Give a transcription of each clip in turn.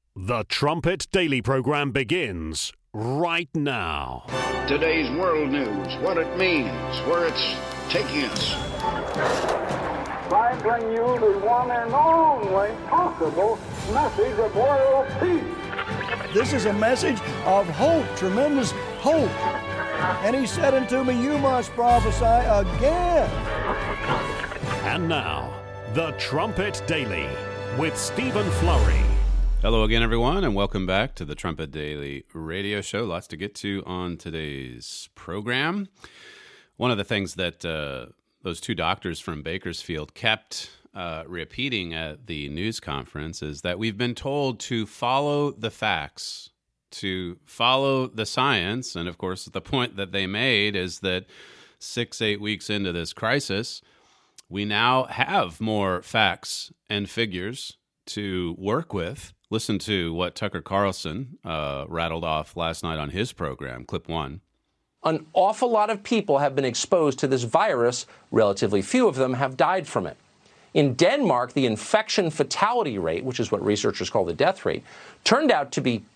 The Trumpet Daily program begins right now. Today's world news, what it means, where it's taking us. I bring you the one and only possible message of world peace. This is a message of hope, tremendous hope. And he said unto me, you must prophesy again. And now, The Trumpet Daily with Stephen Flurry. Hello again, everyone, and welcome back to the Trumpet Daily radio show. Lots to get to on today's program. One of the things that those two doctors from Bakersfield kept repeating at the news conference is that we've been told to follow the facts, to follow the science. And of course, the point that they made is that 6-8 weeks into this crisis, we now have more facts and figures to work with. Listen to what Tucker Carlson rattled off last night on his program, clip 1. An awful lot of people have been exposed to this virus. Relatively few of them have died from it. In Denmark, the infection fatality rate, which is what researchers call the death rate, turned out to be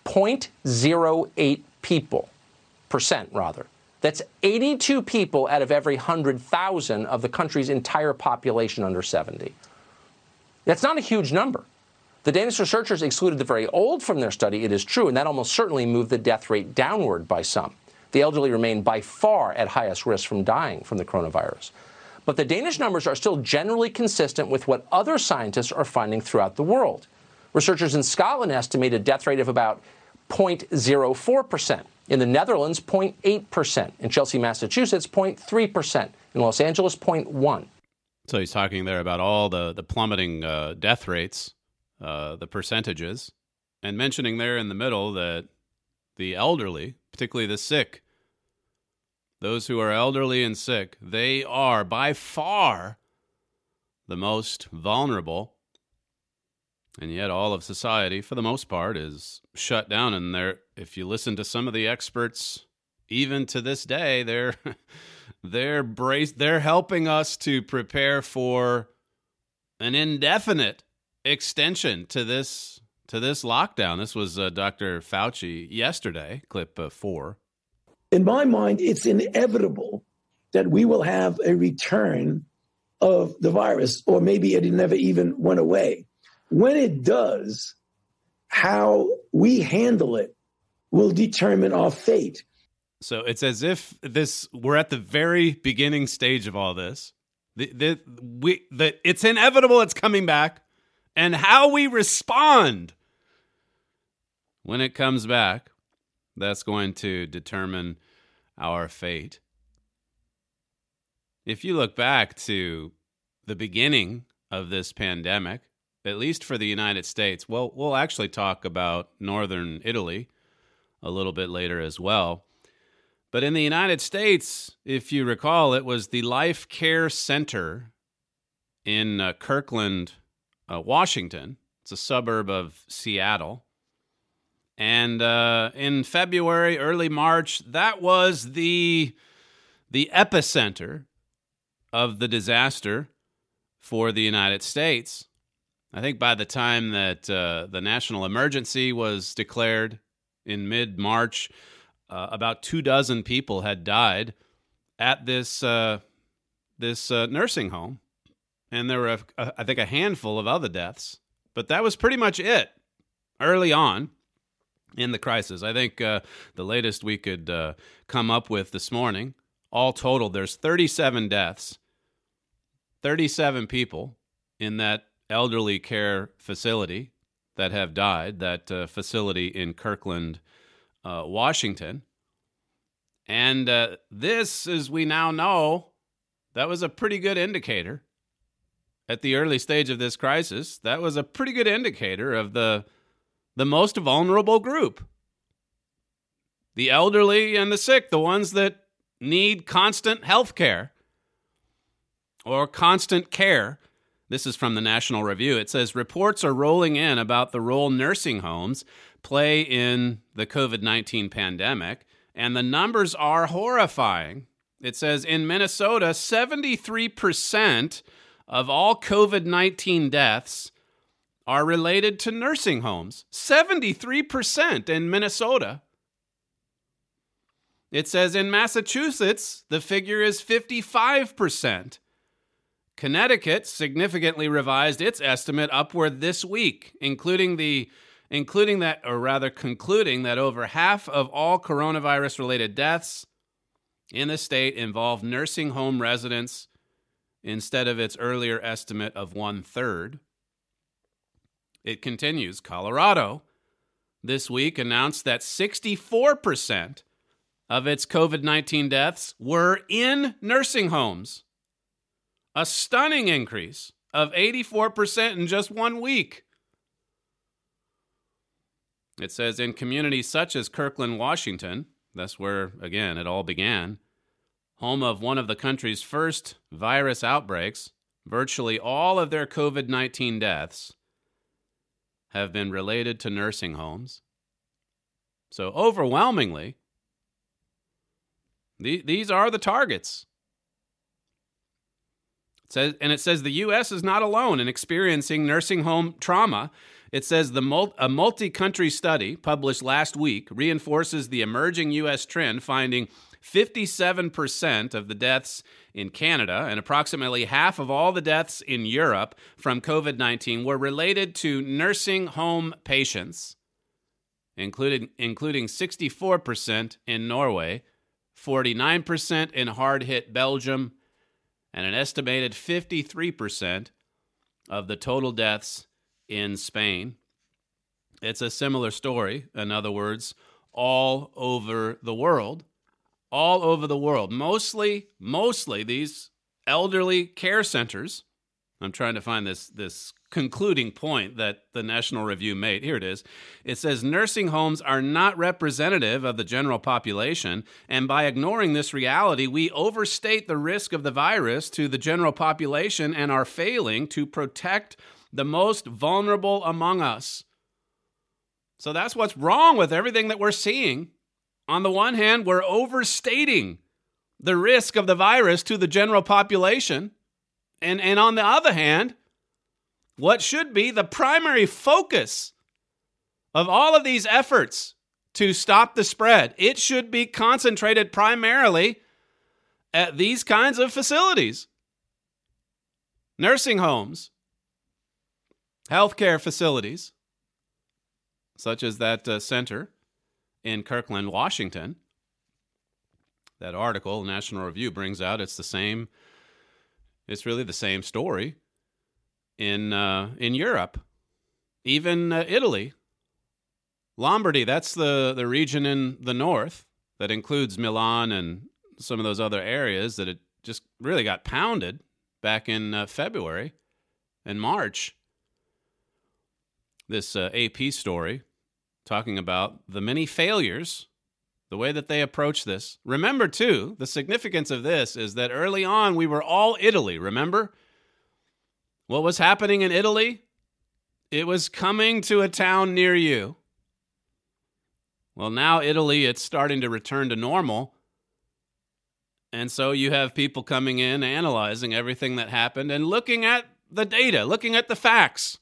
0.08 percent. That's 82 people out of every 100,000 of the country's entire population under 70. That's not a huge number. The Danish researchers excluded the very old from their study, it is true, and that almost certainly moved the death rate downward by some. The elderly remain by far at highest risk from dying from the coronavirus. But the Danish numbers are still generally consistent with what other scientists are finding throughout the world. Researchers in Scotland estimate a death rate of about 0.04%. In the Netherlands, 0.8%. In Chelsea, Massachusetts, 0.3%. In Los Angeles, 0.1%. So he's talking there about all the plummeting death rates, the percentages, and mentioning there in the middle that the elderly, particularly the sick, those who are elderly and sick, they are by far the most vulnerable. And yet all of society, for the most part, is shut down. And if you listen to some of the experts, even to this day, they're helping us to prepare for an indefinite extension to this lockdown. This was Dr. Fauci yesterday, clip 4. In my mind, it's inevitable that we will have a return of the virus, or maybe it never even went away. When it does, how we handle it will determine our fate. So it's as if we're at the very beginning stage of all this. It's inevitable it's coming back. And how we respond when it comes back, that's going to determine our fate. If you look back to the beginning of this pandemic, at least for the United States, well, we'll actually talk about northern Italy a little bit later as well. But in the United States, if you recall, it was the Life Care Center in Kirkland, Washington. It's a suburb of Seattle. And in February, early March, that was the epicenter of the disaster for the United States. I think by the time that the national emergency was declared in mid-March, about 24 people had died at this nursing home. And there were, I think, a handful of other deaths. But that was pretty much it early on in the crisis. I think the latest we could come up with this morning, all total, there's 37 deaths, 37 people in that elderly care facility that have died, that facility in Kirkland, Washington. And this, as we now know, that was a pretty good indicator. At the early stage of this crisis, that was a pretty good indicator of the most vulnerable group. The elderly and the sick, the ones that need constant health care or constant care. This is from the National Review. It says, reports are rolling in about the role nursing homes play in the COVID-19 pandemic, and the numbers are horrifying. It says in Minnesota, 73% of all COVID-19 deaths are related to nursing homes. 73% in Minnesota. It says in Massachusetts, the figure is 55%. Connecticut significantly revised its estimate upward this week, concluding that over half of all coronavirus-related deaths in the state involve nursing home residents instead of its earlier estimate of 1/3. It continues. Colorado this week announced that 64% of its COVID-19 deaths were in nursing homes. A stunning increase of 84% in just 1 week. It says in communities such as Kirkland, Washington, that's where, again, it all began, home of one of the country's first virus outbreaks, virtually all of their COVID-19 deaths have been related to nursing homes. So overwhelmingly, these are the targets. It says the U.S. is not alone in experiencing nursing home trauma. It says a multi-country study published last week reinforces the emerging U.S. trend, finding 57% of the deaths in Canada and approximately half of all the deaths in Europe from COVID-19 were related to nursing home patients, including 64% in Norway, 49% in hard-hit Belgium, and an estimated 53% of the total deaths in Spain. It's a similar story, in other words, all over the world. All over the world. Mostly these elderly care centers. I'm trying to find this concluding point that the National Review made. Here it is. It says nursing homes are not representative of the general population, and by ignoring this reality, we overstate the risk of the virus to the general population and are failing to protect the most vulnerable among us. So that's what's wrong with everything that we're seeing. On the one hand, we're overstating the risk of the virus to the general population. And on the other hand, what should be the primary focus of all of these efforts to stop the spread, it should be concentrated primarily at these kinds of facilities. Nursing homes, healthcare facilities, such as that center in Kirkland, Washington. That article, National Review, brings out it's really the same story in Europe, even Italy. Lombardy, that's the region in the north that includes Milan and some of those other areas that it just really got pounded back in February and March. This AP story talking about the many failures, the way that they approach this. Remember, too, the significance of this is that early on we were all Italy, remember? What was happening in Italy? It was coming to a town near you. Well, now Italy, it's starting to return to normal. And so you have people coming in, analyzing everything that happened and looking at the data, looking at the facts.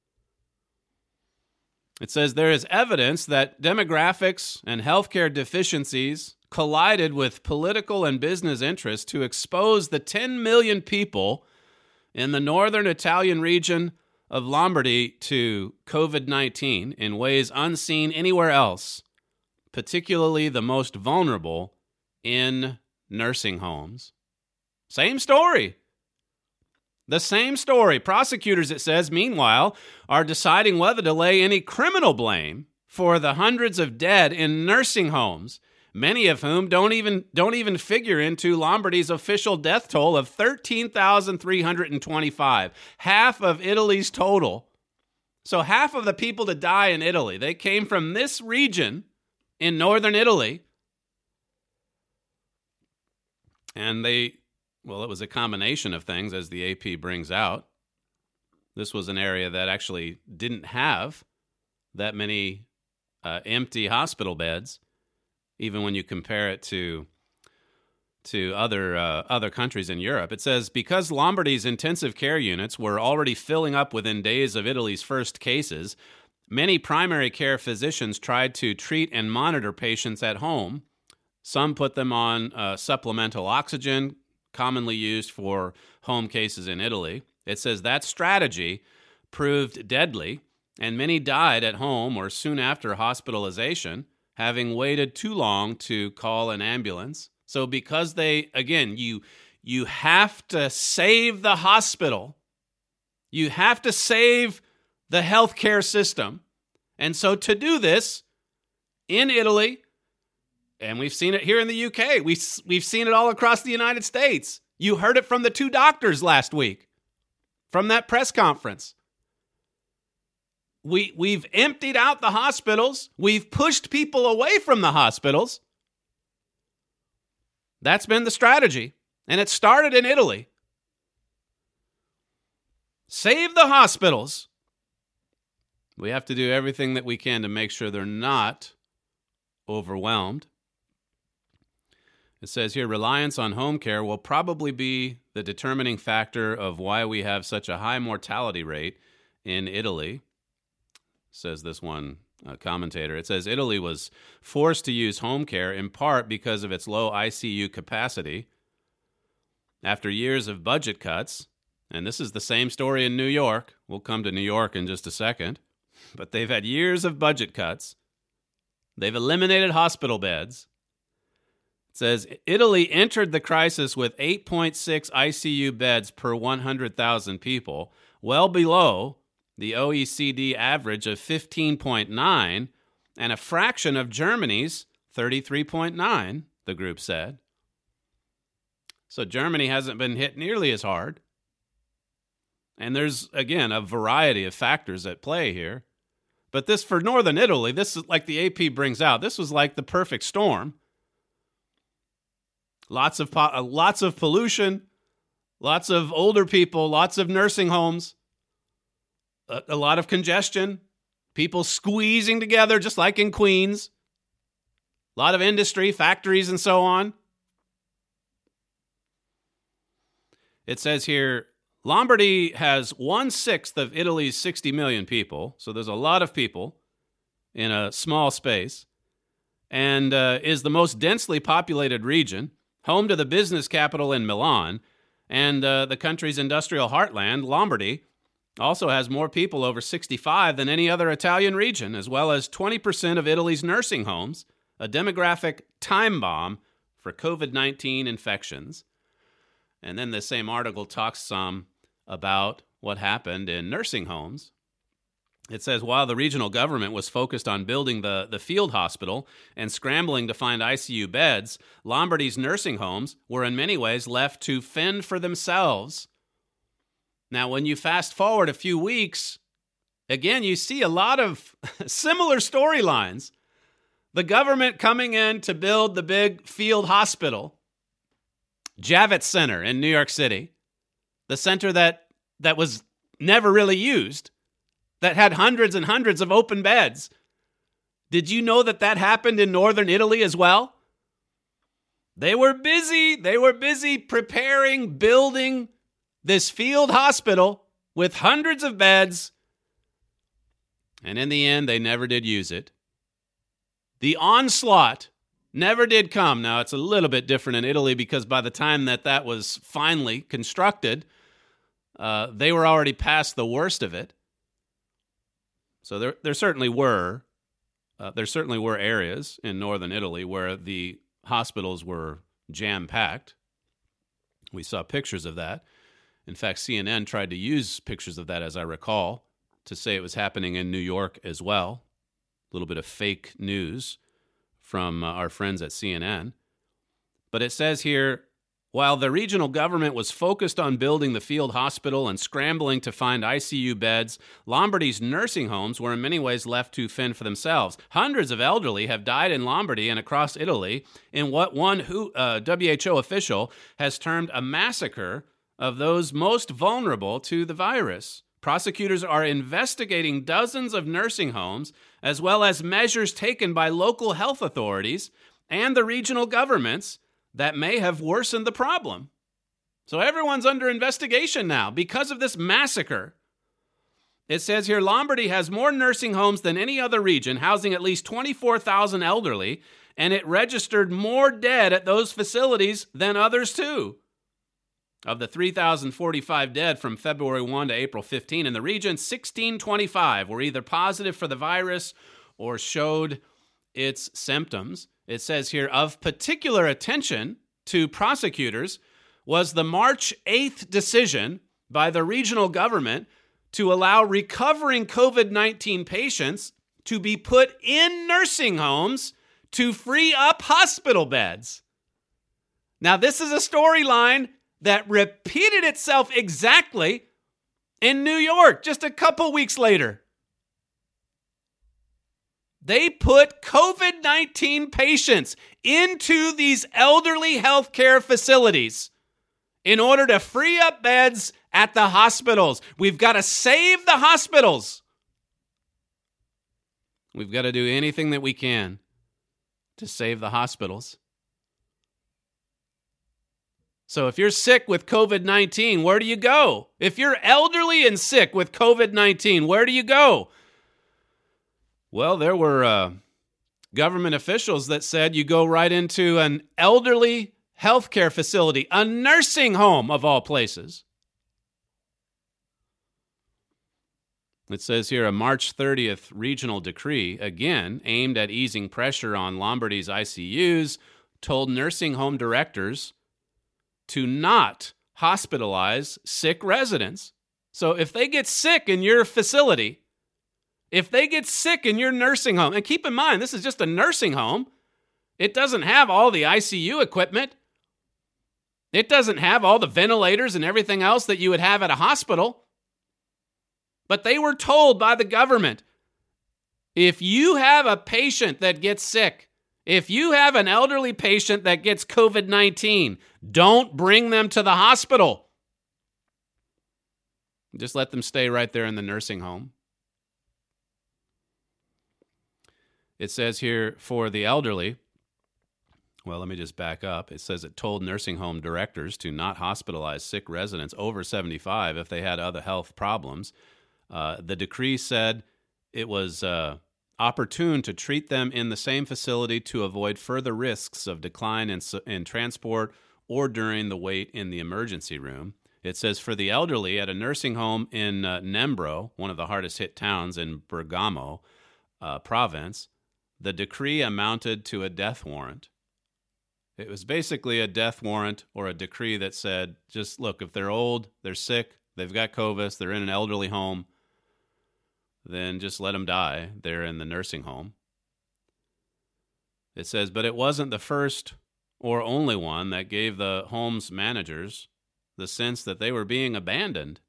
It says there is evidence that demographics and healthcare deficiencies collided with political and business interests to expose the 10 million people in the northern Italian region of Lombardy to COVID-19 in ways unseen anywhere else, particularly the most vulnerable in nursing homes. Same story. The same story. Prosecutors, it says, meanwhile, are deciding whether to lay any criminal blame for the hundreds of dead in nursing homes, many of whom don't even figure into Lombardy's official death toll of 13,325, half of Italy's total. So half of the people to die in Italy, they came from this region in northern Italy, and well, it was a combination of things, as the AP brings out. This was an area that actually didn't have that many empty hospital beds, even when you compare it to to other countries in Europe. It says, because Lombardy's intensive care units were already filling up within days of Italy's first cases, many primary care physicians tried to treat and monitor patients at home. Some put them on supplemental oxygen, commonly used for home cases in Italy. It says that strategy proved deadly, and many died at home or soon after hospitalization, having waited too long to call an ambulance. So because you have to save the hospital, you have to save the healthcare system. And so to do this in Italy, and we've seen it here in the UK, we've seen it all across the United States. You heard it from the two doctors last week, from that press conference. We've emptied out the hospitals. We've pushed people away from the hospitals. That's been the strategy. And it started in Italy. Save the hospitals. We have to do everything that we can to make sure they're not overwhelmed. It says here, reliance on home care will probably be the determining factor of why we have such a high mortality rate in Italy, says this one commentator. It says Italy was forced to use home care in part because of its low ICU capacity. After years of budget cuts, and this is the same story in New York. We'll come to New York in just a second. But they've had years of budget cuts. They've eliminated hospital beds. It says Italy entered the crisis with 8.6 ICU beds per 100,000 people, well below the OECD average of 15.9 and a fraction of Germany's 33.9, the group said. So Germany hasn't been hit nearly as hard. And there's, again, a variety of factors at play here. But this, for Northern Italy, this is like the AP brings out, this was like the perfect storm. Lots of pollution, lots of older people, lots of nursing homes, a lot of congestion, people squeezing together just like in Queens, a lot of industry, factories, and so on. It says here, Lombardy has 1/6 of Italy's 60 million people, so there's a lot of people in a small space, and is the most densely populated region, home to the business capital in Milan, and the country's industrial heartland, Lombardy, also has more people over 65 than any other Italian region, as well as 20% of Italy's nursing homes, a demographic time bomb for COVID-19 infections. And then the same article talks some about what happened in nursing homes. It says, while the regional government was focused on building the field hospital and scrambling to find ICU beds, Lombardy's nursing homes were in many ways left to fend for themselves. Now, when you fast forward a few weeks, again, you see a lot of similar storylines. The government coming in to build the big field hospital, Javits Center in New York City, the center that was never really used, that had hundreds and hundreds of open beds. Did you know that happened in northern Italy as well? They were busy. They were busy preparing, building this field hospital with hundreds of beds. And in the end, they never did use it. The onslaught never did come. Now, it's a little bit different in Italy because by the time that was finally constructed, they were already past the worst of it. So there certainly were areas in northern Italy where the hospitals were jam-packed. We saw pictures of that. In fact, CNN tried to use pictures of that, as I recall, to say it was happening in New York as well. A little bit of fake news from our friends at CNN. But it says here, while the regional government was focused on building the field hospital and scrambling to find ICU beds, Lombardy's nursing homes were in many ways left to fend for themselves. Hundreds of elderly have died in Lombardy and across Italy in what one WHO official has termed a massacre of those most vulnerable to the virus. Prosecutors are investigating dozens of nursing homes, as well as measures taken by local health authorities and the regional governments that may have worsened the problem. So everyone's under investigation now because of this massacre. It says here, Lombardy has more nursing homes than any other region, housing at least 24,000 elderly, and it registered more dead at those facilities than others too. Of the 3,045 dead from February 1 to April 15 in the region, 1,625 were either positive for the virus or showed its symptoms. It says here, of particular attention to prosecutors was the March 8th decision by the regional government to allow recovering COVID-19 patients to be put in nursing homes to free up hospital beds. Now, this is a storyline that repeated itself exactly in New York just a couple weeks later. They put COVID-19 patients into these elderly healthcare facilities in order to free up beds at the hospitals. We've got to save the hospitals. We've got to do anything that we can to save the hospitals. So if you're sick with COVID-19, where do you go? If you're elderly and sick with COVID-19, where do you go? Well, there were government officials that said you go right into an elderly healthcare facility, a nursing home of all places. It says here a March 30th regional decree, again aimed at easing pressure on Lombardy's ICUs, told nursing home directors to not hospitalize sick residents. So if they get sick in your facility, if they get sick in your nursing home, and keep in mind, this is just a nursing home. It doesn't have all the ICU equipment. It doesn't have all the ventilators and everything else that you would have at a hospital. But they were told by the government, if you have a patient that gets sick, if you have an elderly patient that gets COVID-19, don't bring them to the hospital. Just let them stay right there in the nursing home. It says here for the elderly, well, let me just back up. It says it told nursing home directors to not hospitalize sick residents over 75 if they had other health problems. The decree said it was opportune to treat them in the same facility to avoid further risks of decline in transport or during the wait in the emergency room. It says for the elderly at a nursing home in Nembro, one of the hardest hit towns in Bergamo province, the decree amounted to a death warrant. It was basically a death warrant or a decree that said, just look, if they're old, they're sick, they've got COVID, they're in an elderly home, then just let them die. They're in the nursing home. It says, but it wasn't the first or only one that gave the home's managers the sense that they were being abandoned.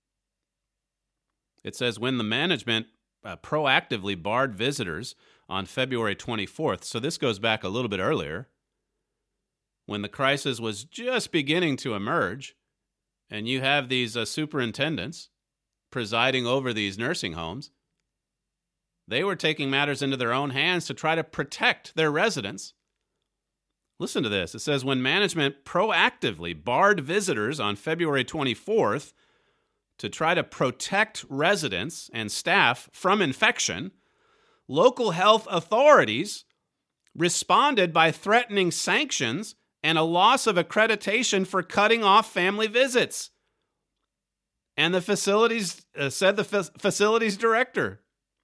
It says when the management proactively barred visitors on February 24th, so this goes back a little bit earlier, when the crisis was just beginning to emerge, and you have these superintendents presiding over these nursing homes, they were taking matters into their own hands to try to protect their residents. Listen to this. It says, when management proactively barred visitors on February 24th to try to protect residents and staff from infection, local health authorities responded by threatening sanctions and a loss of accreditation for cutting off family visits. And the facilities, said the facilities director.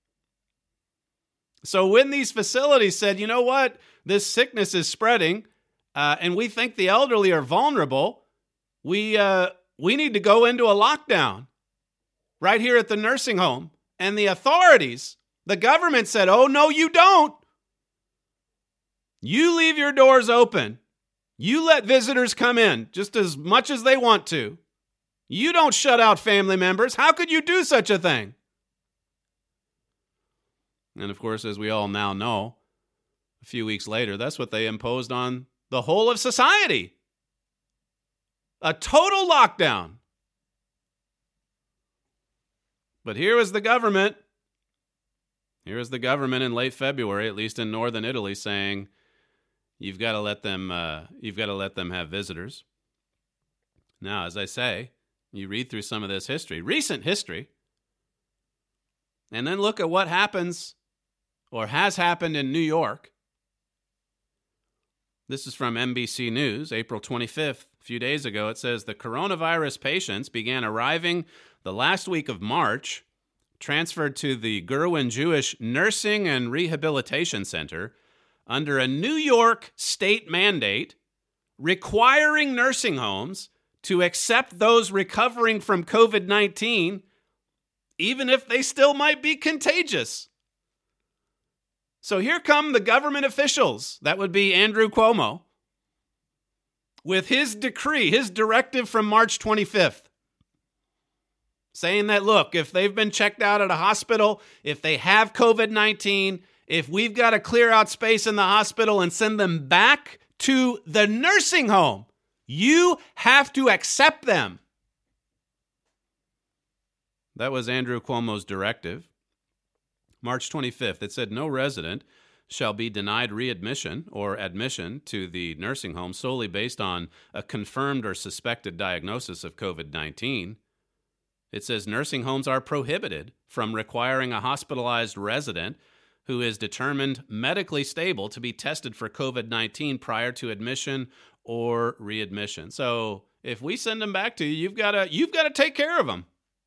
So when these facilities said, you know what, this sickness is spreading, and we think the elderly are vulnerable, we need to go into a lockdown right here at the nursing home. And the authorities, the government said, oh, no, you don't. You leave your doors open. You let visitors come in just as much as they want to. You don't shut out family members. How could you do such a thing? And of course, as we all now know, a few weeks later, that's what they imposed on the whole of society. A total lockdown. But here was the government. Here is the government in late February, at least in northern Italy, saying, You've got to let them. You've got to let them have visitors. Now, as I say, you read through some of this history, recent history, and then look at what happens or has happened in New York. This is from NBC News, April 25th, a few days ago. It says the coronavirus patients began arriving the last week of March, transferred to the Gerwin Jewish Nursing and Rehabilitation Center under a New York state mandate requiring nursing homes to accept those recovering from COVID-19, even if they still might be contagious. So here come the government officials, that would be Andrew Cuomo, with his decree, his directive from March 25th, saying that, look, if they've been checked out at a hospital, if they have COVID-19, if we've got to clear out space in the hospital and send them back to the nursing home, you have to accept them. That was Andrew Cuomo's directive. March 25th, it said no resident shall be denied readmission or admission to the nursing home solely based on a confirmed or suspected diagnosis of COVID-19. It says nursing homes are prohibited from requiring a hospitalized resident who is determined medically stable to be tested for COVID-19 prior to admission or readmission. So if we send them back to you, you've got to take care of them.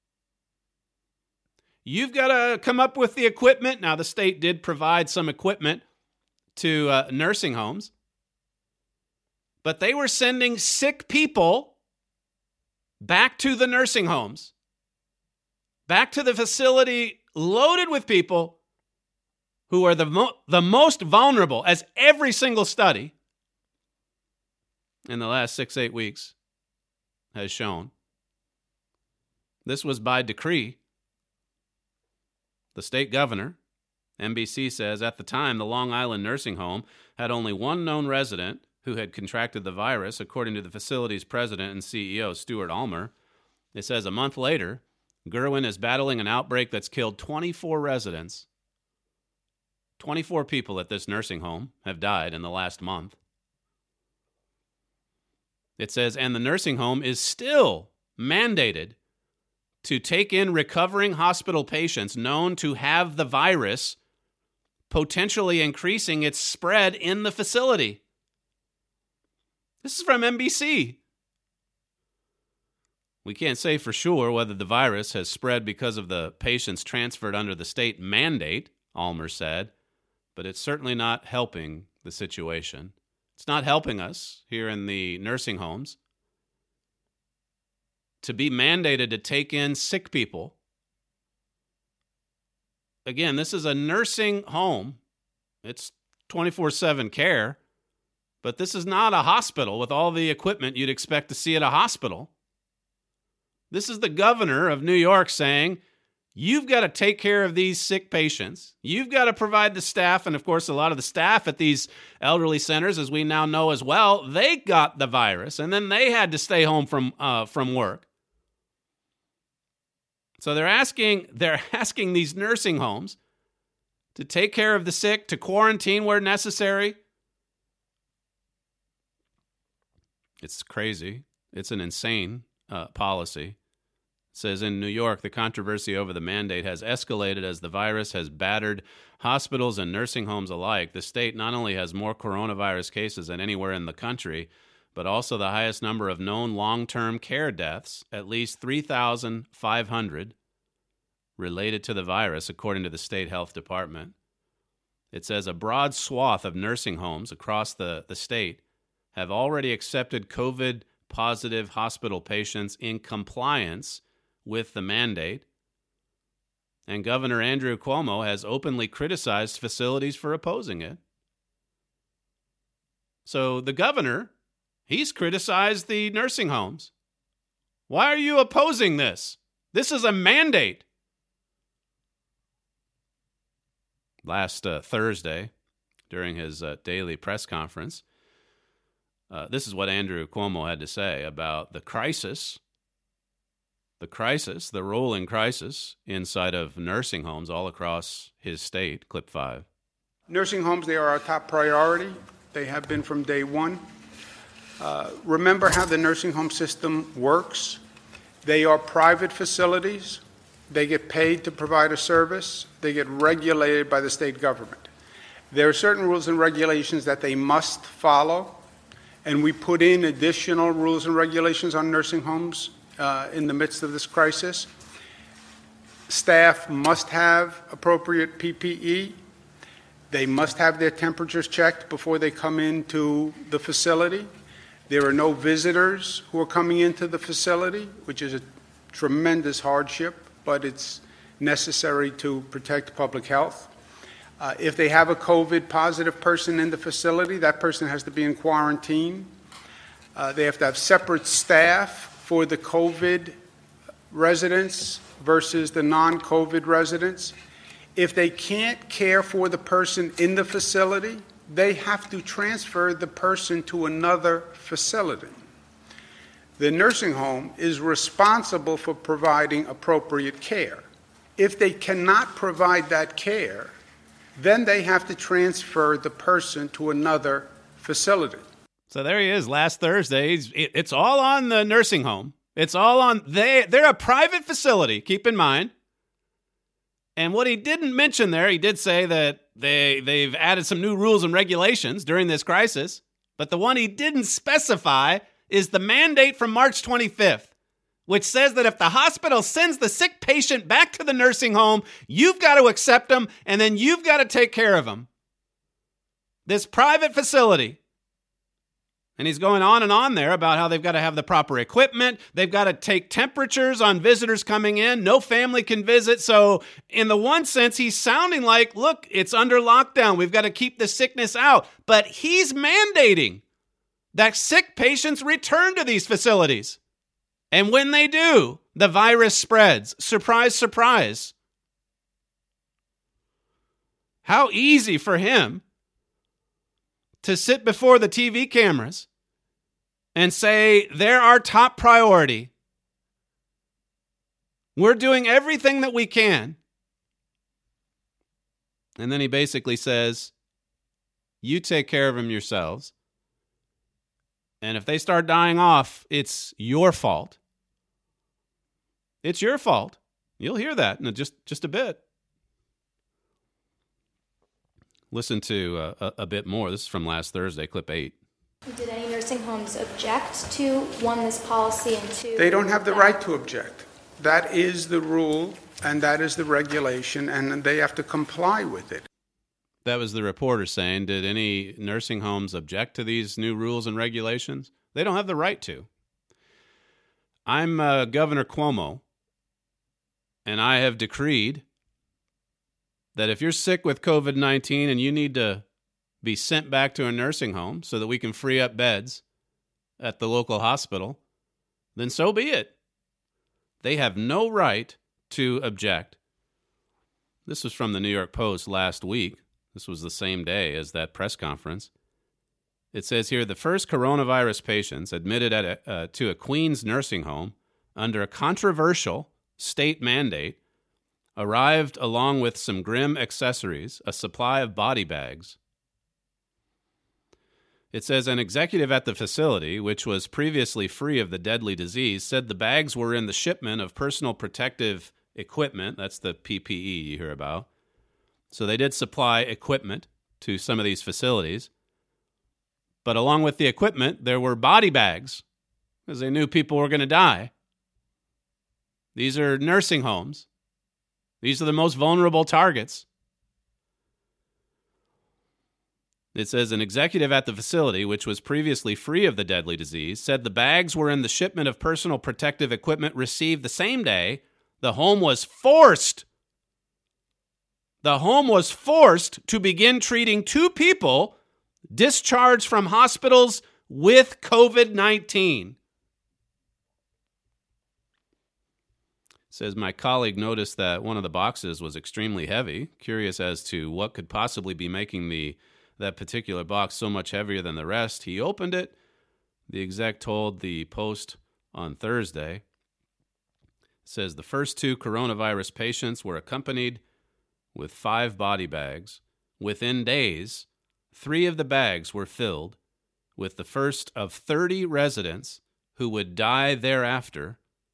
You've got to come up with the equipment. Now, the state did provide some equipment to nursing homes, but they were sending sick people back to the nursing homes, back to the facility loaded with people who are the most vulnerable, as every single study in the last 6-8 weeks has shown. This was by decree. The state governor, NBC says, at the time, the Long Island nursing home had only one known resident who had contracted the virus, according to the facility's president and CEO, Stuart Almer. It says a month later, Gerwin is battling an outbreak that's killed 24 residents. 24 people at this nursing home have died in the last month. It says, and the nursing home is still mandated to take in recovering hospital patients known to have the virus, potentially increasing its spread in the facility. This is from NBC. We can't say for sure whether the virus has spread because of the patients transferred under the state mandate, Almer said, but it's certainly not helping the situation. It's not helping us here in the nursing homes to be mandated to take in sick people. Again, this is a nursing home. It's 24/7 care, but this is not a hospital with all the equipment you'd expect to see at a hospital. This is the governor of New York saying, you've got to take care of these sick patients. You've got to provide the staff, and of course, a lot of the staff at these elderly centers, as we now know as well, they got the virus, and then they had to stay home from work. So they're asking these nursing homes to take care of the sick, to quarantine where necessary. It's crazy. It's an insane policy. It says in New York, the controversy over the mandate has escalated as the virus has battered hospitals and nursing homes alike. The state not only has more coronavirus cases than anywhere in the country, but also the highest number of known long-term care deaths, at least 3,500 related to the virus, according to the state health department. It says a broad swath of nursing homes across the state have already accepted COVID-positive hospital patients in compliance with the mandate, and Governor Andrew Cuomo has openly criticized facilities for opposing it. So the governor, he's criticized the nursing homes. Why are you opposing this? This is a mandate. Last Thursday, during his daily press conference, this is what Andrew Cuomo had to say about the crisis, the rolling crisis inside of nursing homes all across his state. Clip 5. Nursing homes, they are our top priority. They have been from day one. Remember how the nursing home system works. They are private facilities. They get paid to provide a service. They get regulated by the state government. There are certain rules and regulations that they must follow, and we put in additional rules and regulations on nursing homes in the midst of this crisis. Staff must have appropriate PPE. They must have their temperatures checked before they come into the facility. There are no visitors who are coming into the facility, which is a tremendous hardship, but it's necessary to protect public health. If they have a COVID positive person in the facility, that person has to be in quarantine. They have to have separate staff for the COVID residents versus the non-COVID residents. If they can't care for the person in the facility, they have to transfer the person to another facility. The nursing home is responsible for providing appropriate care. If they cannot provide that care, then they have to transfer the person to another facility. So there he is last Thursday. It's all on the nursing home. It's all on, they're a private facility, keep in mind. And what he didn't mention there, he did say that they've added some new rules and regulations during this crisis. But the one he didn't specify is the mandate from March 25th, which says that if the hospital sends the sick patient back to the nursing home, you've got to accept them, and then you've got to take care of them. This private facility. And he's going on and on there about how they've got to have the proper equipment. They've got to take temperatures on visitors coming in. No family can visit. So in the one sense, he's sounding like, look, it's under lockdown. We've got to keep the sickness out. But he's mandating that sick patients return to these facilities. And when they do, the virus spreads. Surprise, surprise. How easy for him to sit before the TV cameras and say, they're our top priority. We're doing everything that we can. And then he basically says, you take care of them yourselves. And if they start dying off, it's your fault. It's your fault. You'll hear that in just a bit. Listen to a bit more. This is from last Thursday, clip 8. Did any nursing homes object to, one, this policy, and two... They don't have the right to object. That is the rule, and that is the regulation, and they have to comply with it. That was the reporter saying, did any nursing homes object to these new rules and regulations? They don't have the right to. I'm Governor Cuomo, and I have decreed that if you're sick with COVID-19 and you need to be sent back to a nursing home so that we can free up beds at the local hospital, then so be it. They have no right to object. This was from the New York Post last week. This was the same day as that press conference. It says here, the first coronavirus patients admitted to a Queens nursing home under a controversial state mandate arrived along with some grim accessories, a supply of body bags. It says an executive at the facility, which was previously free of the deadly disease, said the bags were in the shipment of personal protective equipment. That's the PPE you hear about. So they did supply equipment to some of these facilities. But along with the equipment, there were body bags because they knew people were going to die. These are nursing homes. These are the most vulnerable targets. It says an executive at the facility, which was previously free of the deadly disease, said the bags were in the shipment of personal protective equipment received the same day. The home was forced to begin treating 2 people discharged from hospitals with COVID-19. Says my colleague noticed that one of the boxes was extremely heavy. Curious as to what could possibly be making that particular box so much heavier than the rest. He opened it. The exec told the Post on Thursday. It says the first 2 coronavirus patients were accompanied with 5 body bags within days 3 of the bags were filled with the first of 30 residents who would die thereafter.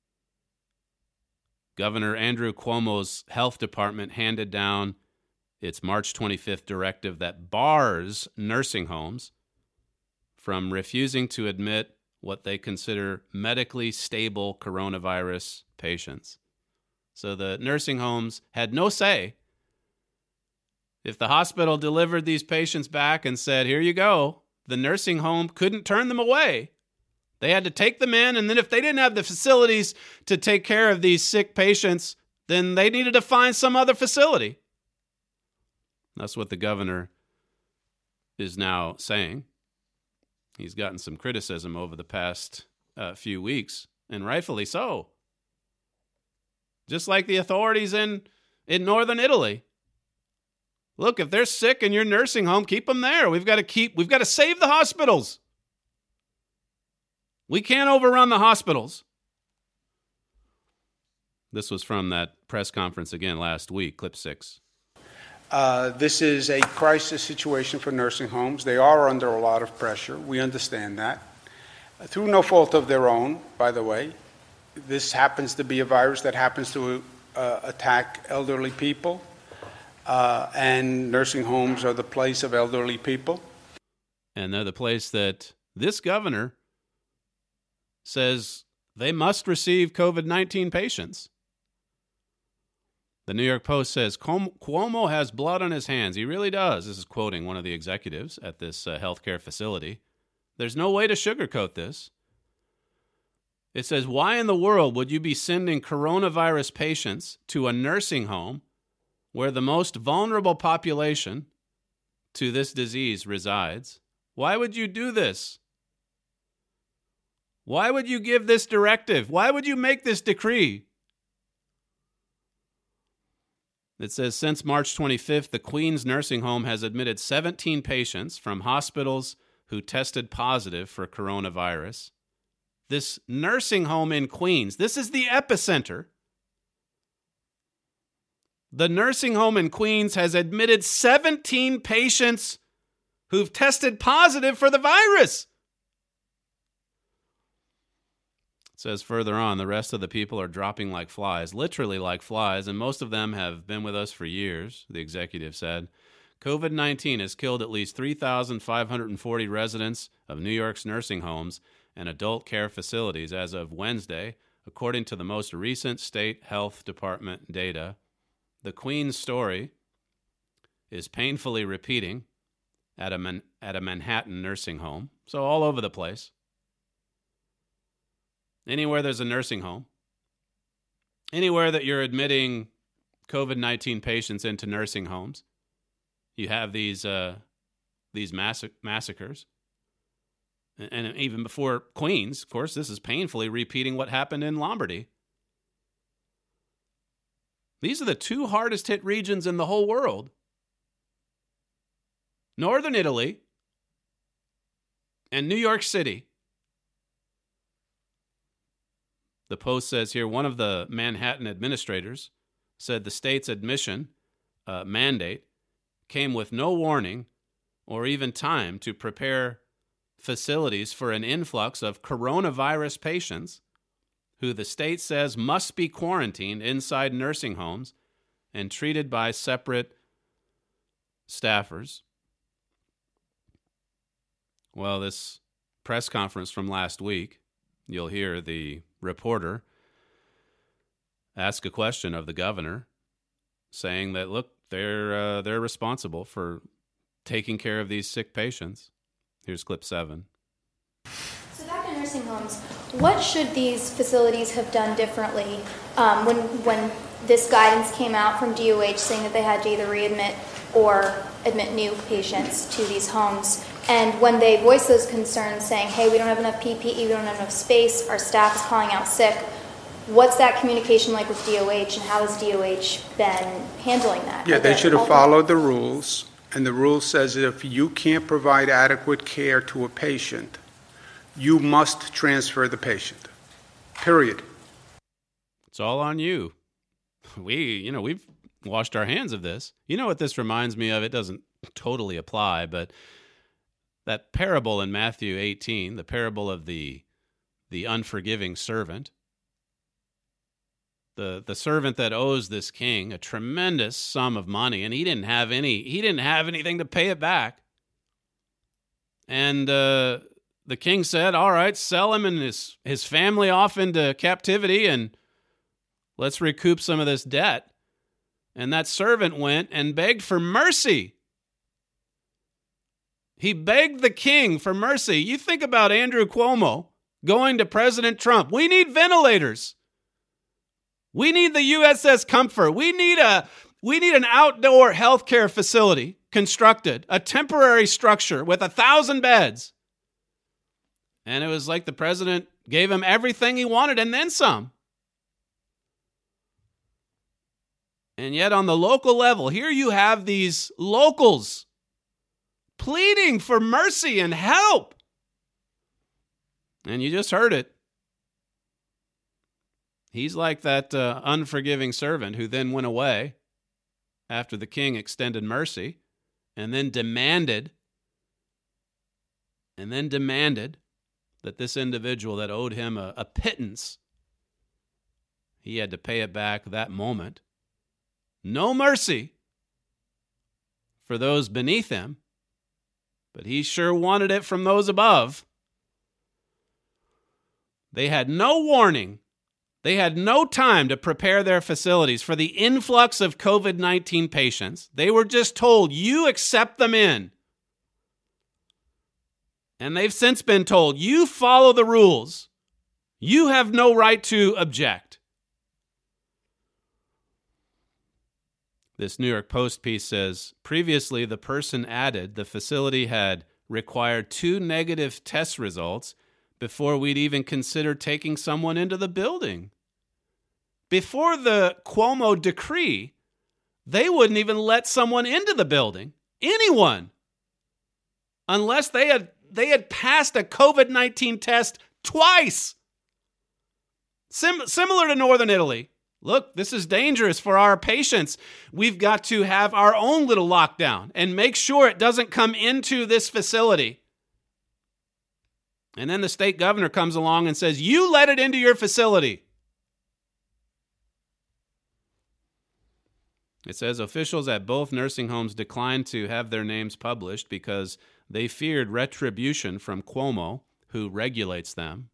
Governor Andrew Cuomo's health department handed down its March 25th directive that bars nursing homes from refusing to admit what they consider medically stable coronavirus patients. So the nursing homes had no say. If the hospital delivered these patients back and said, here you go, the nursing home couldn't turn them away. They had to take them in, and then if they didn't have the facilities to take care of these sick patients, then they needed to find some other facility. That's what the governor is now saying. He's gotten some criticism over the past few weeks, and rightfully so. Just like the authorities in northern Italy. Look, if they're sick in your nursing home, keep them there. We've got to save the hospitals. We can't overrun the hospitals. This was from that press conference again last week, clip 6. This is a crisis situation for nursing homes. They are under a lot of pressure. We understand that. Through no fault of their own, by the way. This happens to be a virus that happens to attack elderly people. And nursing homes are the place of elderly people. And they're the place that this governor says they must receive COVID-19 patients. The New York Post says Cuomo has blood on his hands. He really does. This is quoting one of the executives at this healthcare facility. There's no way to sugarcoat this. It says, why in the world would you be sending coronavirus patients to a nursing home where the most vulnerable population to this disease resides? Why would you do this? Why would you give this directive? Why would you make this decree? It says, since March 25th, the Queens Nursing Home has admitted 17 patients from hospitals who tested positive for coronavirus. This nursing home in Queens, this is the epicenter. The nursing home in Queens has admitted 17 patients who've tested positive for the virus. It says further on, the rest of the people are dropping like flies, literally like flies, and most of them have been with us for years, the executive said. COVID-19 has killed at least 3,540 residents of New York's nursing homes and adult care facilities as of Wednesday, according to the most recent state health department data. The Queens story is painfully repeating at a Manhattan nursing home, so all over the place. Anywhere there's a nursing home, anywhere that you're admitting COVID-19 patients into nursing homes, you have these massacres. And even before Queens, of course, this is painfully repeating what happened in Lombardy. These are the 2 hardest hit regions in the whole world. Northern Italy and New York City. The Post says here, one of the Manhattan administrators said the state's admission mandate came with no warning or even time to prepare facilities for an influx of coronavirus patients who the state says must be quarantined inside nursing homes and treated by separate staffers. Well, this press conference from last week, you'll hear the reporter ask a question of the governor saying that, look, they're responsible for taking care of these sick patients. Here's clip 7. So back in nursing homes, what should these facilities have done differently when this guidance came out from DOH saying that they had to either readmit or admit new patients to these homes? And when they voiced those concerns saying, hey, we don't have enough PPE, we don't have enough space, our staff is calling out sick, what's that communication like with DOH, and how has DOH been handling that? Yeah, they should have followed the rules. And the rule says that if you can't provide adequate care to a patient, you must transfer the patient. Period. It's all on you. We've washed our hands of this. You know what this reminds me of? It doesn't totally apply, but that parable in Matthew 18, the parable of the unforgiving servant, the servant that owes this king a tremendous sum of money, and he didn't have anything to pay it back. And the king said, all right, sell him and his family off into captivity, and let's recoup some of this debt. And that servant went and begged for mercy. He begged the king for mercy. You think about Andrew Cuomo going to President Trump. We need ventilators. We need the USS Comfort. We need an outdoor healthcare facility constructed, a temporary structure with 1,000 beds. And it was like the president gave him everything he wanted and then some. And yet on the local level, here you have these locals pleading for mercy and help. And you just heard it. He's like that unforgiving servant who then went away after the king extended mercy and then demanded that this individual that owed him a pittance, he had to pay it back that moment. No mercy for those beneath him, but he sure wanted it from those above. They had no warning. They had no time to prepare their facilities for the influx of COVID-19 patients. They were just told, you accept them in. And they've since been told, you follow the rules. You have no right to object. This New York Post piece says, previously the person added the facility had required 2 negative test results before we'd even consider taking someone into the building. Before the Cuomo decree, they wouldn't even let someone into the building, anyone, unless they had passed a COVID-19 test twice. Similar to Northern Italy. Look, this is dangerous for our patients. We've got to have our own little lockdown and make sure it doesn't come into this facility. And then the state governor comes along and says, you let it into your facility. It says officials at both nursing homes declined to have their names published because they feared retribution from Cuomo, who regulates them.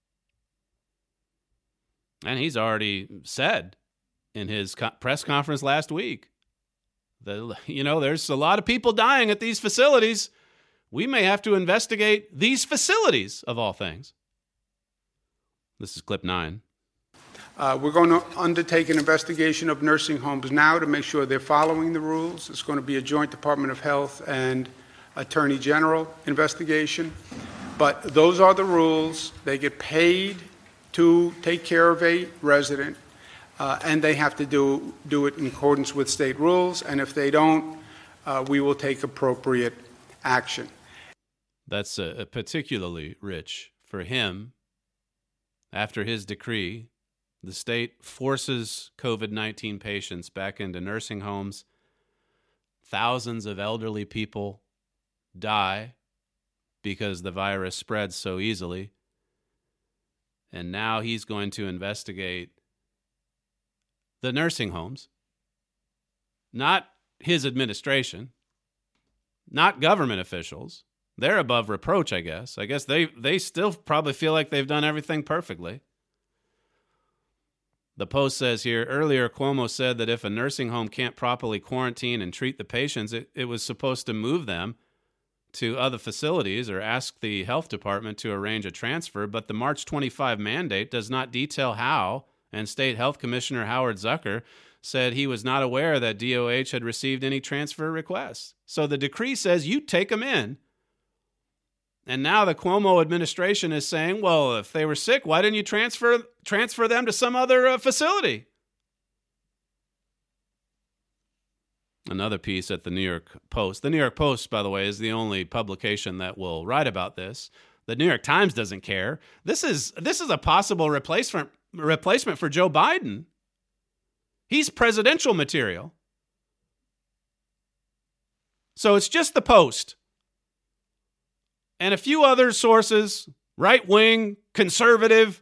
And he's already said in his press conference last week that, there's a lot of people dying at these facilities. We may have to investigate these facilities, of all things. This is clip 9. We're going to undertake an investigation of nursing homes now to make sure they're following the rules. It's going to be a joint Department of Health and Attorney General investigation. But those are the rules. They get paid to take care of a resident, and they have to do it in accordance with state rules. And if they don't, we will take appropriate action. That's particularly rich for him. After his decree, the state forces COVID-19 patients back into nursing homes. Thousands of elderly people die because the virus spreads so easily. And now he's going to investigate the nursing homes, not his administration, not government officials. They're above reproach, I guess. I guess they still probably feel like they've done everything perfectly. The Post says here, earlier Cuomo said that if a nursing home can't properly quarantine and treat the patients, it was supposed to move them to other facilities or ask the health department to arrange a transfer, but the March 25 mandate does not detail how, and State Health Commissioner Howard Zucker said he was not aware that DOH had received any transfer requests. So the decree says you take them in. And now the Cuomo administration is saying, well, if they were sick, why didn't you transfer them to some other facility? Another piece at the New York Post. The New York Post, by the way, is the only publication that will write about this. The New York Times doesn't care. This is a possible replacement for Joe Biden. He's presidential material. So it's just the Post and a few other sources, right-wing, conservative.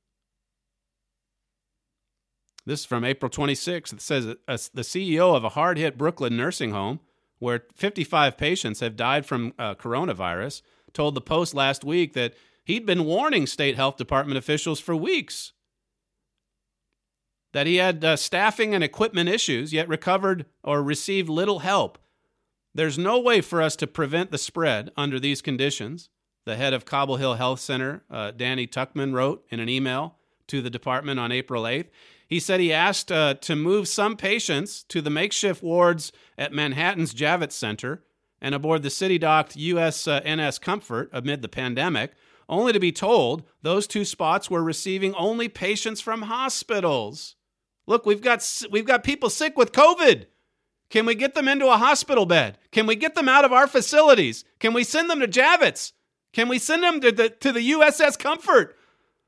This is from April 26th. It says the CEO of a hard-hit Brooklyn nursing home where 55 patients have died from coronavirus told the Post last week that he'd been warning state health department officials for weeks that he had staffing and equipment issues, yet recovered or received little help. There's no way for us to prevent the spread under these conditions, the head of Cobble Hill Health Center, Danny Tuckman, wrote in an email to the department on April 8th. He said he asked to move some patients to the makeshift wards at Manhattan's Javits Center and aboard the city-docked USNS Comfort amid the pandemic, only to be told those two spots were receiving only patients from hospitals. Look, we've got people sick with COVID. Can we get them into a hospital bed? Can we get them out of our facilities? Can we send them to Javits? Can we send them to the USS Comfort?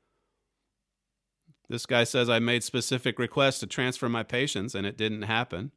This guy says I made specific requests to transfer my patients, and it didn't happen.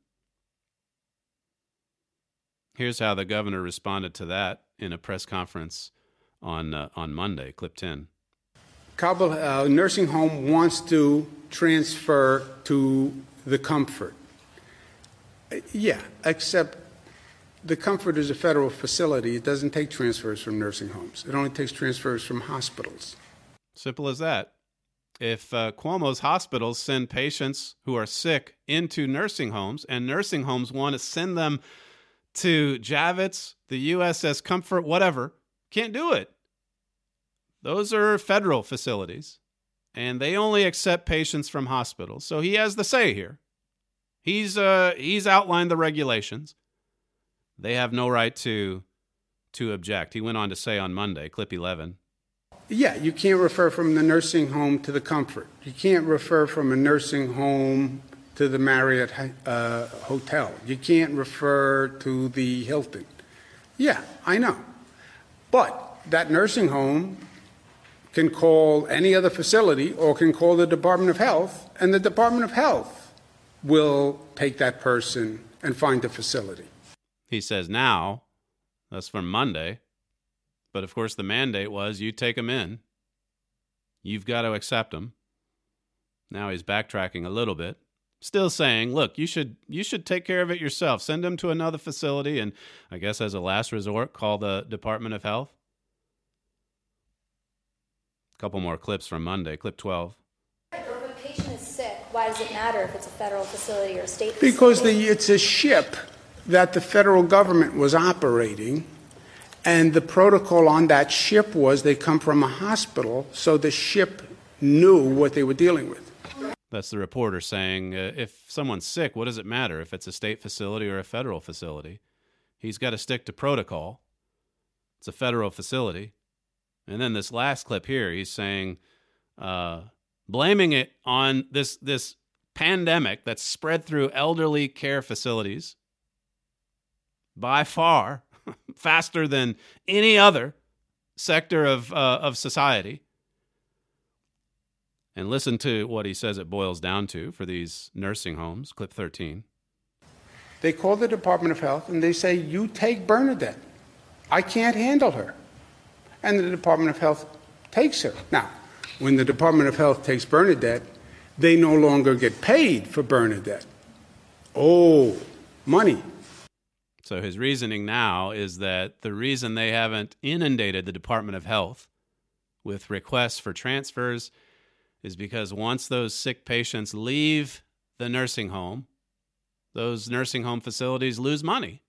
Here's how the governor responded to that in a press conference on Monday, clip 10. Cobble Nursing Home wants to transfer to the Comfort. Yeah, except the Comfort is a federal facility. It doesn't take transfers from nursing homes. It only takes transfers from hospitals. Simple as that. If Cuomo's hospitals send patients who are sick into nursing homes and nursing homes want to send them to Javits, the USS Comfort, whatever, can't do it. Those are federal facilities, and they only accept patients from hospitals. So he has the say here. He's outlined the regulations. They have no right to object. He went on to say on Monday, clip 11. Yeah, you can't refer from the nursing home to the Comfort. You can't refer from a nursing home to the Marriott Hotel. You can't refer to the Hilton. Yeah, I know. But that nursing home can call any other facility or can call the Department of Health, and the Department of Health will take that person and find a facility. He says now, that's from Monday, but of course the mandate was you take them in. You've got to accept them. Now he's backtracking a little bit, still saying, look, you should take care of it yourself. Send them to another facility and I guess as a last resort, call the Department of Health. A couple more clips from Monday, clip 12. If a patient is sick, why does it matter if it's a federal facility or a state facility? Because it's a ship that the federal government was operating, and the protocol on that ship was they come from a hospital, so the ship knew what they were dealing with. That's the reporter saying, if someone's sick, what does it matter if it's a state facility or a federal facility? He's got to stick to protocol. It's a federal facility. And then this last clip here, he's saying, blaming it on this pandemic that's spread through elderly care facilities by far faster than any other sector of society. And listen to what he says it boils down to for these nursing homes, clip 13. They call the Department of Health and they say, you take Bernadette. I can't handle her. And the Department of Health takes her. Now, when the Department of Health takes Bernadette, they no longer get paid for Bernadette. Oh, money. So his reasoning now is that the reason they haven't inundated the Department of Health with requests for transfers is because once those sick patients leave the nursing home, those nursing home facilities lose money.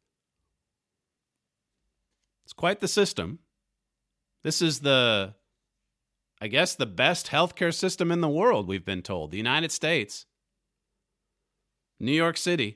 It's quite the system. This is the best healthcare system in the world, we've been told. The United States. New York City.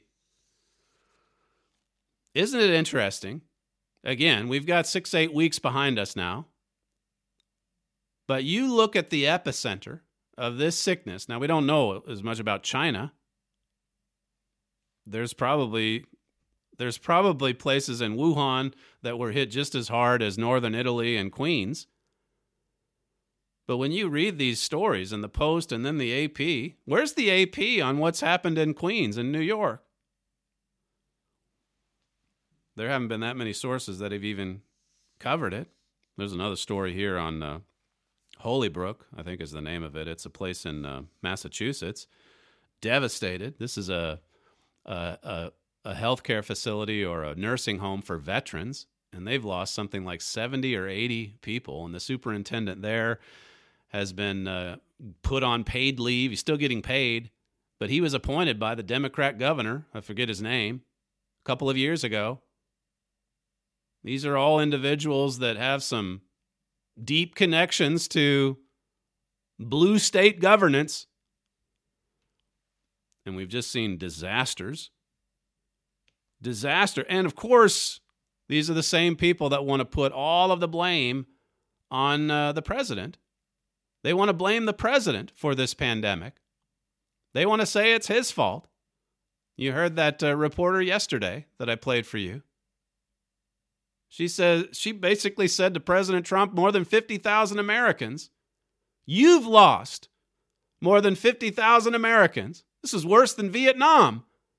Isn't it interesting? Again, we've got 6-8 weeks behind us now. But you look at the epicenter of this sickness. Now, we don't know as much about China. There's probably places in Wuhan that were hit just as hard as northern Italy and Queens. But when you read these stories in the Post and then the AP, where's the AP on what's happened in Queens and New York? There haven't been that many sources that have even covered it. There's another story here on Holybrook, I think is the name of it. It's a place in Massachusetts. Devastated. This is a healthcare facility or a nursing home for veterans, and they've lost something like 70 or 80 people. And the superintendent there has been put on paid leave. He's still getting paid, but he was appointed by the Democrat governor, I forget his name, a couple of years ago. These are all individuals that have some deep connections to blue state governance. And we've just seen disasters. Disaster. And of course, these are the same people that want to put all of the blame on the president. They want to blame the president for this pandemic. They want to say it's his fault. You heard that reporter yesterday that I played for you. She basically said to President Trump, more than 50,000 Americans. You've lost more than 50,000 Americans. This is worse than Vietnam.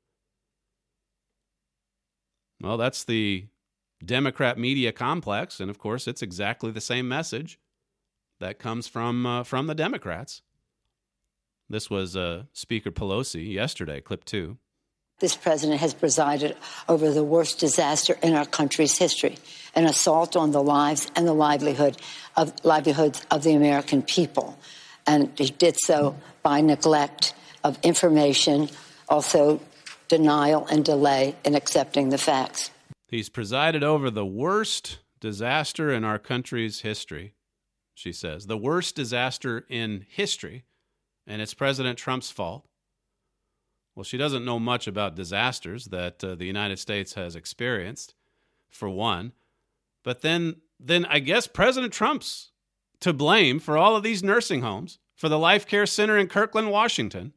Well, that's the Democrat media complex, and of course, it's exactly the same message that comes from the Democrats. This was Speaker Pelosi yesterday, clip 2. This president has presided over the worst disaster in our country's history, an assault on the lives and the livelihoods of the American people. And he did so by neglect of information, also denial and delay in accepting the facts. He's presided over the worst disaster in our country's history, she says. The worst disaster in history, and it's President Trump's fault. Well, she doesn't know much about disasters that the United States has experienced, for one. But then I guess President Trump's to blame for all of these nursing homes, for the Life Care Center in Kirkland, Washington.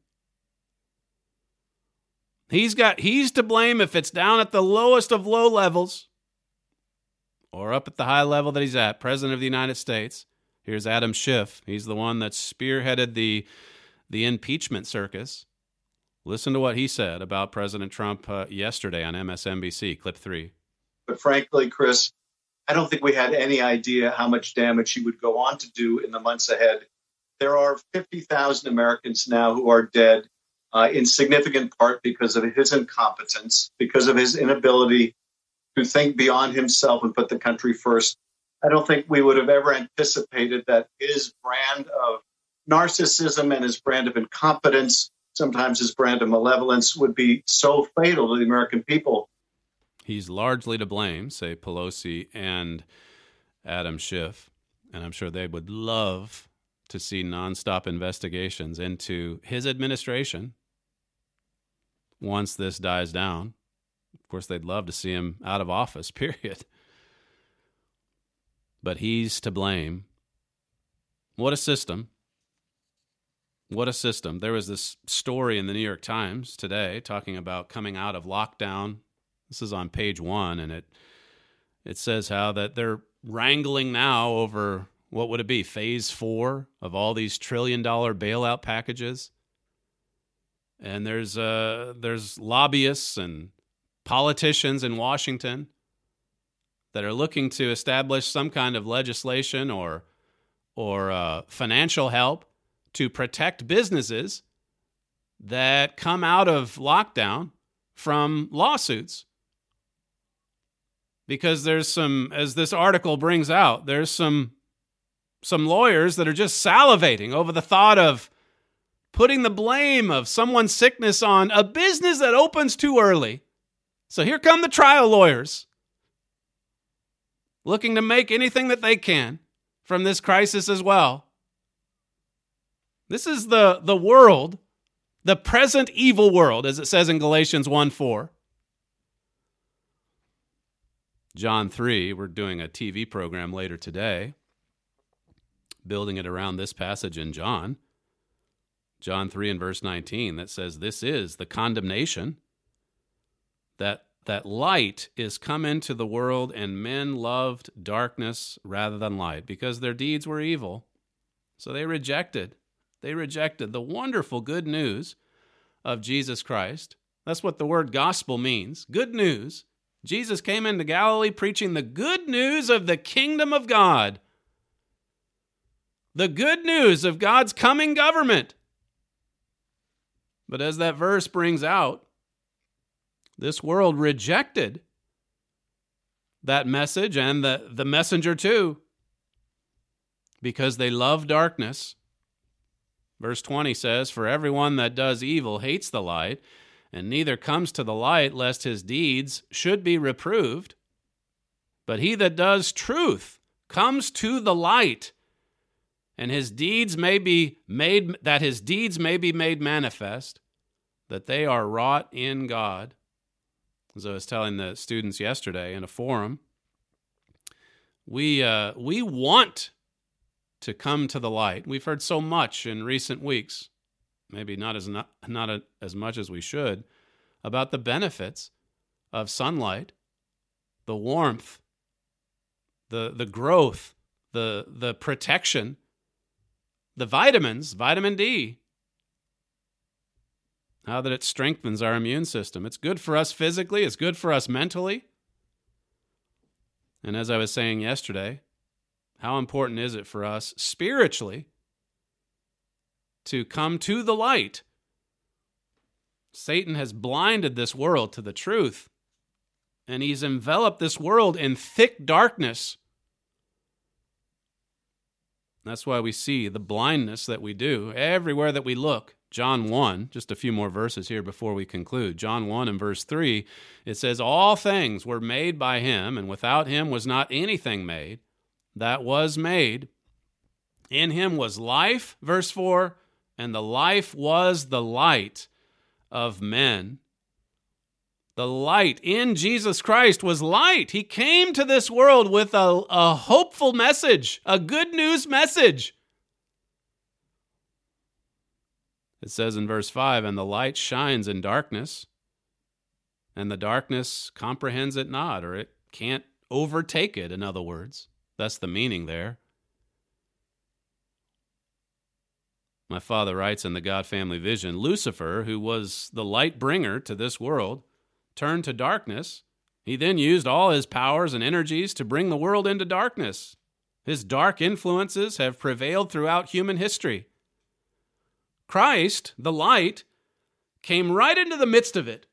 He's to blame if it's down at the lowest of low levels or up at the high level that he's at, President of the United States. Here's Adam Schiff. He's the one that spearheaded the impeachment circus. Listen to what he said about President Trump yesterday on MSNBC, clip 3. But frankly, Chris, I don't think we had any idea how much damage he would go on to do in the months ahead. There are 50,000 Americans now who are dead in significant part because of his incompetence, because of his inability to think beyond himself and put the country first. I don't think we would have ever anticipated that his brand of narcissism and his brand of incompetence, sometimes his brand of malevolence, would be so fatal to the American people. He's largely to blame, say Pelosi and Adam Schiff, and I'm sure they would love to see nonstop investigations into his administration once this dies down. Of course, they'd love to see him out of office, period. But he's to blame. What a system. What a system. There was this story in the New York Times today talking about coming out of lockdown. This is on page 1, and it says how that they're wrangling now over, what would it be, phase 4 of all these trillion-dollar bailout packages. And there's lobbyists and politicians in Washington that are looking to establish some kind of legislation or financial help to protect businesses that come out of lockdown from lawsuits. Because there's some, as this article brings out, there's some lawyers that are just salivating over the thought of putting the blame of someone's sickness on a business that opens too early. So here come the trial lawyers, looking to make anything that they can from this crisis as well. This is the world, the present evil world, as it says in Galatians 1:4. John 3, we're doing a TV program later today, building it around this passage in John. John 3 and verse 19, that says, this is the condemnation, that light is come into the world, and men loved darkness rather than light, because their deeds were evil. So they rejected the wonderful good news of Jesus Christ. That's what the word gospel means, good news. Jesus came into Galilee preaching the good news of the kingdom of God. The good news of God's coming government. But as that verse brings out, this world rejected that message and the messenger too, because they love darkness. Verse 20 says, "For everyone that does evil hates the light, and neither comes to the light, lest his deeds should be reproved. But he that does truth comes to the light, and his deeds may be made manifest, that they are wrought in God." As I was telling the students yesterday in a forum, we want to come to the light. We've heard so much in recent weeks, maybe not as much as we should, about the benefits of sunlight, the warmth, the growth, the protection, the vitamins, vitamin D, how that it strengthens our immune system. It's good for us physically, it's good for us mentally. And as I was saying yesterday, how important is it for us spiritually to come to the light? Satan has blinded this world to the truth, and he's enveloped this world in thick darkness. That's why we see the blindness that we do everywhere that we look. John 1, just a few more verses here before we conclude. John 1 and verse 3, it says, "All things were made by him, and without him was not anything made that was made. In him was life," verse 4, "and the life was the light of men." The light in Jesus Christ was light. He came to this world with a hopeful message, a good news message. It says in verse 5, "And the light shines in darkness, and the darkness comprehends it not," or it can't overtake it, in other words. That's the meaning there. My father writes in the God Family Vision, Lucifer, who was the light bringer to this world, turned to darkness. He then used all his powers and energies to bring the world into darkness. His dark influences have prevailed throughout human history. Christ, the light, came right into the midst of it.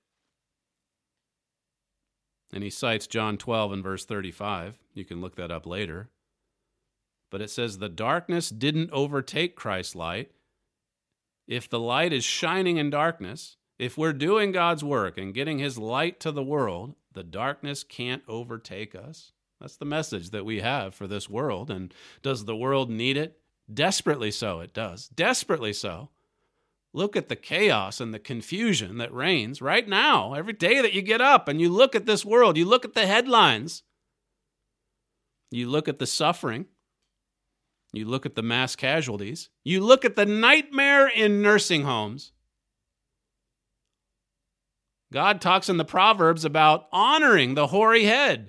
And he cites John 12 and verse 35. You can look that up later. But it says the darkness didn't overtake Christ's light. If the light is shining in darkness, if we're doing God's work and getting his light to the world, the darkness can't overtake us. That's the message that we have for this world. And does the world need it? Desperately so, it does. Desperately so. Look at the chaos and the confusion that reigns right now. Every day that you get up and you look at this world, you look at the headlines, you look at the suffering, you look at the mass casualties, you look at the nightmare in nursing homes. God talks in the Proverbs about honoring the hoary head.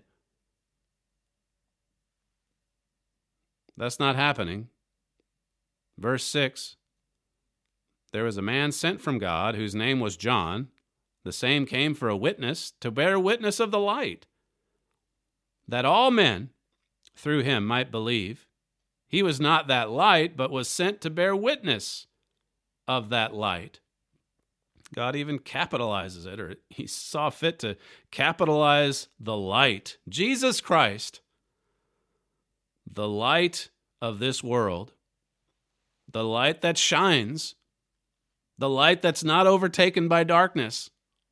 That's not happening. Verse 6, "There was a man sent from God whose name was John. The same came for a witness, to bear witness of the light, that all men through him might believe. He was not that light, but was sent to bear witness of that light." God even capitalizes it, or he saw fit to capitalize the light. Jesus Christ, the light of this world, the light that shines, the light that's not overtaken by darkness.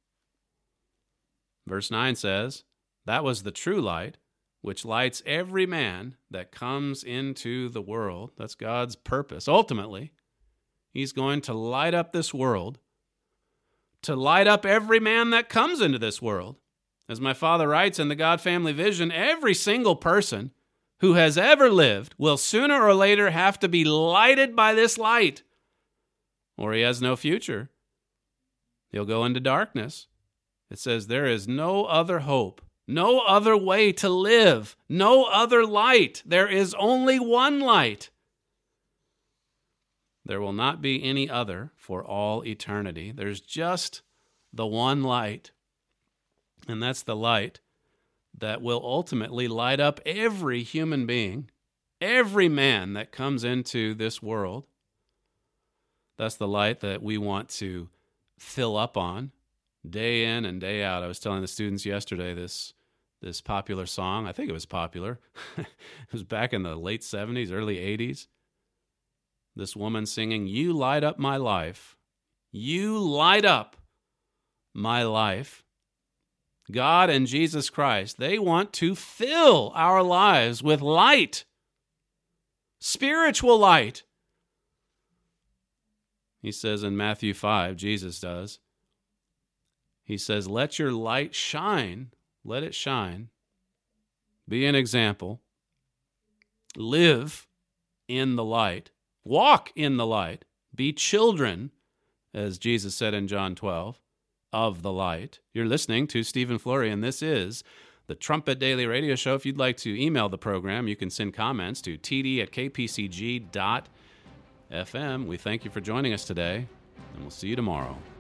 Verse 9 says, "That was the true light, which lights every man that comes into the world." That's God's purpose. Ultimately, he's going to light up this world, to light up every man that comes into this world. As my father writes in the God Family Vision, every single person who has ever lived will sooner or later have to be lighted by this light, or he has no future. He'll go into darkness. It says there is no other hope, no other way to live, no other light. There is only one light. There will not be any other for all eternity. There's just the one light, and that's the light that will ultimately light up every human being, every man that comes into this world. That's the light that we want to fill up on day in and day out. I was telling the students yesterday this popular song. I think it was popular. It was back in the late 70s, early 80s. This woman singing, "You light up my life. You light up my life." God and Jesus Christ, they want to fill our lives with light, spiritual light. He says in Matthew 5, Jesus does, he says, "Let your light shine, let it shine. Be an example. Live in the light. Walk in the light. Be children," as Jesus said in John 12, "of the light." You're listening to Stephen Flurry, and this is the Trumpet Daily Radio Show. If you'd like to email the program, you can send comments to td@kpcg.fm. We thank you for joining us today, and we'll see you tomorrow.